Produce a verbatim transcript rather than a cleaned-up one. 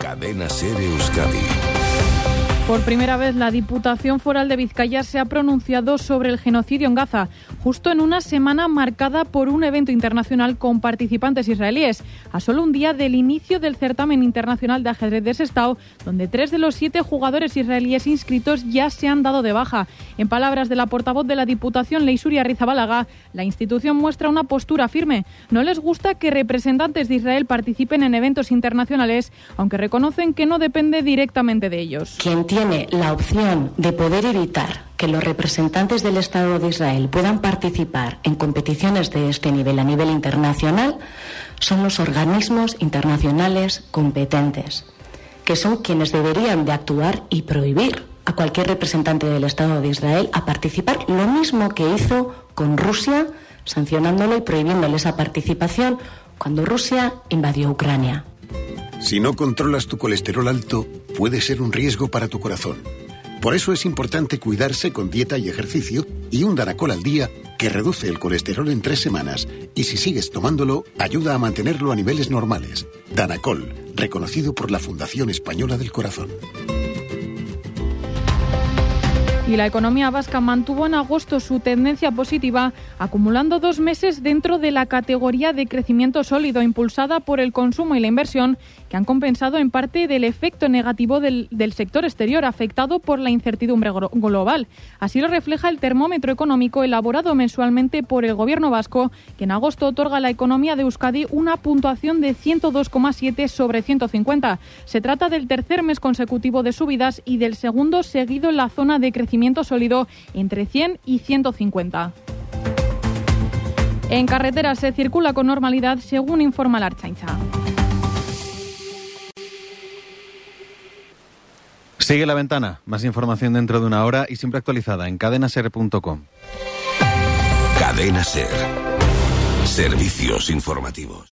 Cadena SER Euskadi. Por primera vez, la Diputación Foral de Vizcaya se ha pronunciado sobre el genocidio en Gaza, justo en una semana marcada por un evento internacional con participantes israelíes, a solo un día del inicio del certamen internacional de ajedrez de Sestao, donde tres de los siete jugadores israelíes inscritos ya se han dado de baja. En palabras de la portavoz de la Diputación, Leisuri Arrizabalaga, la institución muestra una postura firme. No les gusta que representantes de Israel participen en eventos internacionales, aunque reconocen que no depende directamente de ellos. Quien tiene la opción de poder evitar que los representantes del Estado de Israel puedan participar en competiciones de este nivel a nivel internacional son los organismos internacionales competentes, que son quienes deberían de actuar y prohibir a cualquier representante del Estado de Israel a participar, lo mismo que hizo con Rusia, sancionándolo y prohibiéndole esa participación cuando Rusia invadió Ucrania. Si no controlas tu colesterol alto, puede ser un riesgo para tu corazón. Por eso es importante cuidarse con dieta y ejercicio y un Danacol al día que reduce el colesterol en tres semanas y si sigues tomándolo, ayuda a mantenerlo a niveles normales. Danacol, reconocido por la Fundación Española del Corazón. Y la economía vasca mantuvo en agosto su tendencia positiva, acumulando dos meses dentro de la categoría de crecimiento sólido, impulsada por el consumo y la inversión, que han compensado en parte del efecto negativo del, del sector exterior, afectado por la incertidumbre global. Así lo refleja el termómetro económico elaborado mensualmente por el Gobierno vasco, que en agosto otorga a la economía de Euskadi una puntuación de ciento dos coma siete sobre ciento cincuenta. Se trata del tercer mes consecutivo de subidas y del segundo seguido en la zona de crecimiento sólido entre cien y ciento cincuenta. En carretera se circula con normalidad, según informa la Ertzaintza. Sigue La Ventana. Más información dentro de una hora y siempre actualizada en cadena ser punto com. Cadena SER. Servicios informativos.